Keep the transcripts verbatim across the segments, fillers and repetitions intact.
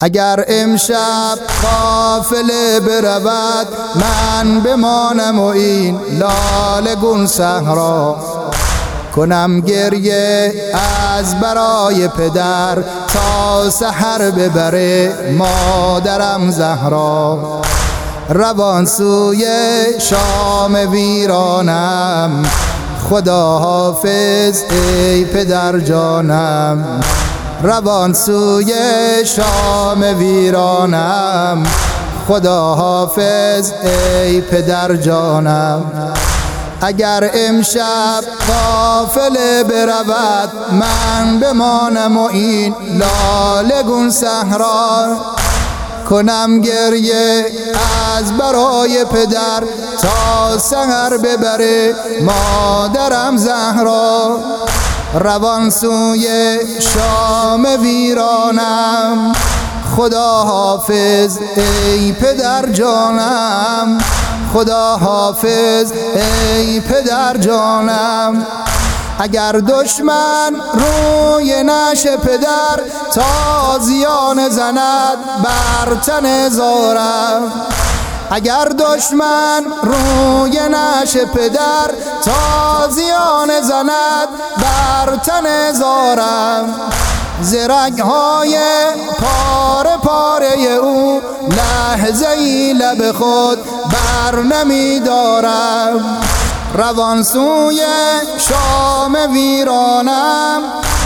اگر امشب قافله برود من بمانم و این لاله گون صحرا کنم گریه از برای پدر تا سحر ببره مادرم زهرا. روان سوی شام ویرانم خدا حافظ ای پدر جانم. روان سوی شام ویرانم خدا حافظ ای پدر جانم. اگر امشب قافله برود من بمانم و این لاله گون صحرا کنم گریه از برای پدر تا سحر ببره مادرم زهرا. روان سوی شام ویرانم خدا حافظ ای پدر جانم. خدا حافظ ای پدر جانم. اگر دشمن روی نعش پدر تازیانه زند بر تن زارم. اگر دشمن روی نعش پدر تازیانه زند بر تن زارم. ز رگ‌های پاره پاره او لحظه ای لب خود بر نمی دارم. روان سوی شام ویرانم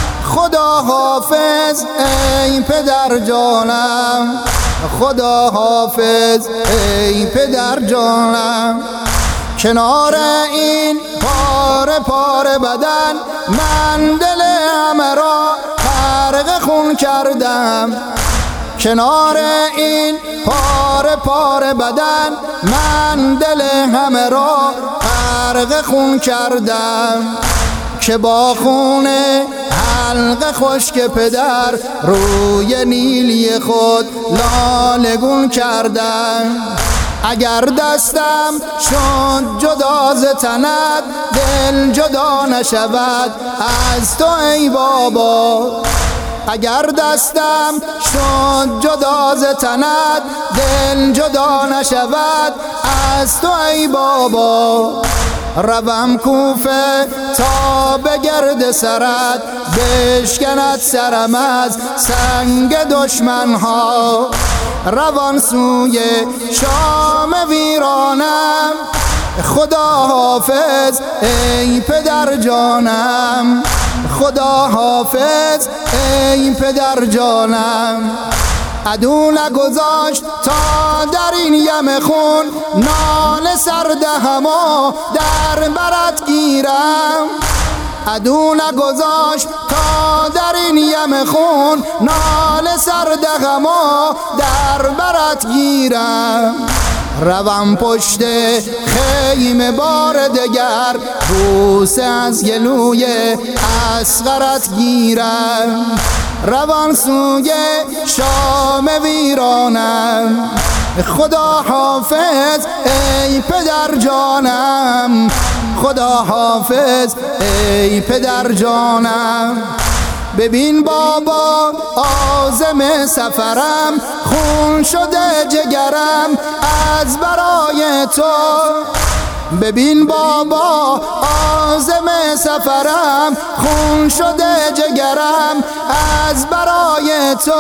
خدا حافظ ای پدر جانم. خدا حافظ ای پدر جانم. کنار این پاره پاره بدن من دل همه را غرق خون کردم. کنار این پاره پاره بدن من دل همه را غرق خون کردم که با خون حلق خشک پدر روی نیلی خود لاله گون کردم. اگر دستم شد جدا ز تنت دل جدا نشود از تو ای بابا. اگر دستم شد جدا ز تنت دل جدا نشود از تو ای بابا. روم کوفه تا به گرد سرت بشکند سرم از سنگ دشمن ها. روان سوی شام ویرانم خدا حافظ ای پدر جانم. خدا حافظ ای پدر جانم. عدو نگذاشت تا در این یم خون ناله سردهم و در برت گیرم. عدو نگذاشت تا در این یم خون ناله سردهم و در برت گیرم. روم پشت خیمه بار دگر بوسه از گلوی اصغرت گیرم. روان سوی شام ویرانم خدا حافظ ای پدر جانم. خدا حافظ ای پدر جانم. ببین بابا عازم سفرم خون شده جگرم از برای تو. ببین بابا عازم سفرم خون شده جگرم از برای تو.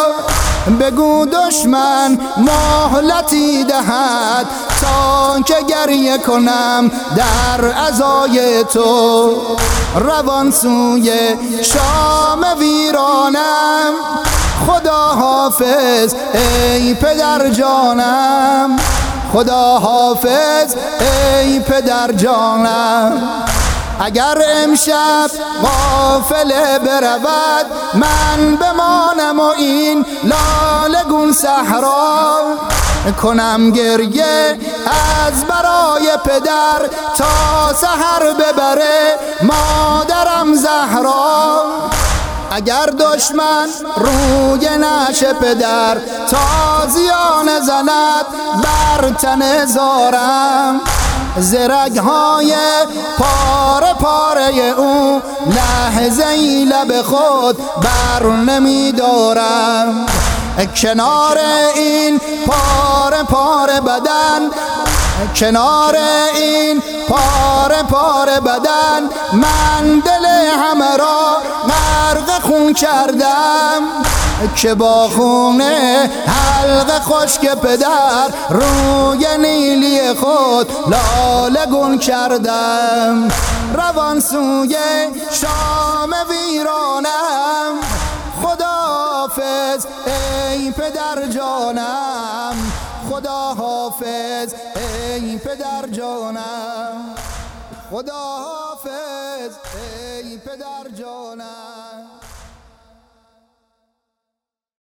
بگو دشمن مهلتی دهد تا که گریه کنم در عزای تو. روان سوی شام ویرانم خدا حافظ ای پدر جانم. خدا حافظ ای پدر جانم. اگر امشب قافله برود من بمانم و این لاله گون صحرا کنم گریه از برای پدر تا سحر ببره مادرم زهرا. اگر دشمن روی نعش پدر تازیانه زند بر تن زارم. ز رگ‌های پاره پاره او لحظه ای لب خود بر نمی دارم. کنار این پاره پاره بدن، کنار این پاره پاره بدن، من دل همه را غرق خون کردم، که با خونه حلق خشک پدر روی نیلی خود لاله گون کردم. روان سوی شام ویرانم، خداحافظ ای پدر جانم، خداحافظ ای پدر جانم، خداحافظ ای پدر جانم.